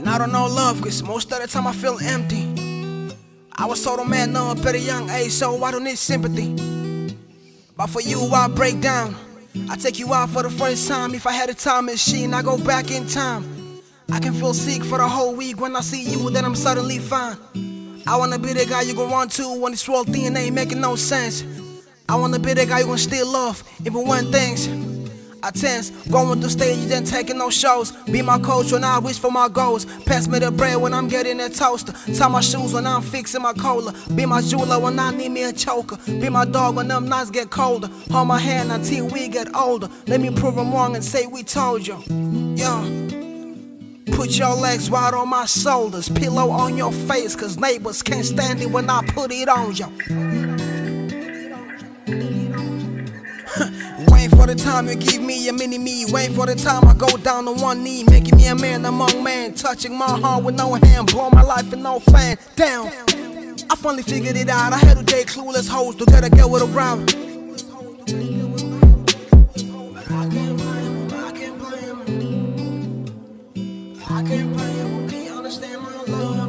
And I don't know love, cause most of the time I feel empty. I was told a man no up at a young age, so I don't need sympathy. But for you I break down. I take you out for the first time. If I had a time machine, I go back in time. I can feel sick for the whole week. When I see you, then I'm suddenly fine. I wanna be the guy you gon' run to when this world thing ain't making no sense. I wanna be the guy you gon' still love, even when things are tense. Going through stages and taking no shows. Be my coach when I wish for my goals. Pass me the bread when I'm getting a toaster. Tie my shoes when I'm fixing my cola. Be my jeweler when I need me a choker. Be my dog when them nights get colder. Hold my hand until we get older. Let me prove them wrong and say we told you. Yeah. Put your legs wide on my shoulders. Pillow on your face, cause neighbors can't stand it when I put it on you. Waiting for the time you give me a mini-me. Waiting for the time I go down on one knee. Making me a man among men. Touching my heart with no hand. Blow my life in no fan. Damn, I finally figured it out. I had to date clueless hoes to get a girl with a round. I can't blame him, he understand my love.